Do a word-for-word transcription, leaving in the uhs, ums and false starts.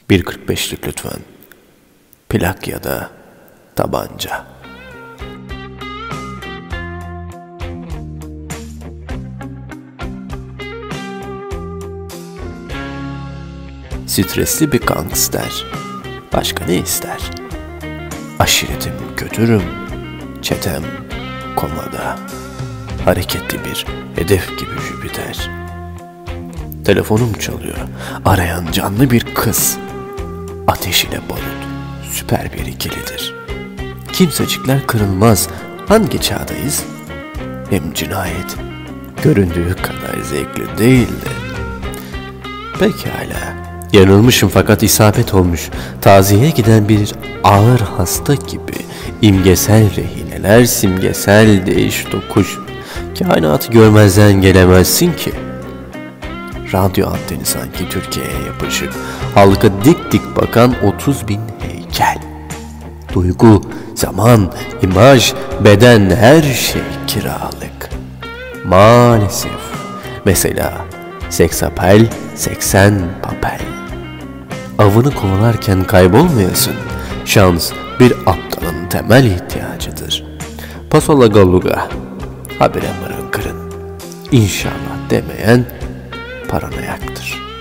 bir kırk beşlik lütfen. Plak ya da tabanca. Stresli bir gangster. Başka ne ister? Aşiretim kötürüm, çetem komada. Hareketli bir hedef gibi Jüpiter. Telefonum çalıyor. Arayan canlı bir kız. Ateş ile barut. Süper bir ikilidir. Kimsecikler kırılmaz. Hangi çağdayız? Hem cinayet göründüğü kadar zevkli değildi. Pekala. Yanılmışım fakat isabet olmuş. Taziyeye giden bir ağır hasta gibi imgesel rehineler, simgesel değiş tokuş. Kainatı görmezden gelemezsin ki. Radyo anteni sanki Türkiye'ye yapışık. Halka dik dik bakan otuz bin heykel. Duygu, zaman, imaj, beden, her şey kiralık. Maalesef. Mesela seksapel, seksen papel. Avını kovalarken kaybolmayasın. Şans bir aptalın temel ihtiyacıdır. Pasola galuga, habire mırın kırın. İnşallah demeyen paranoyaktır.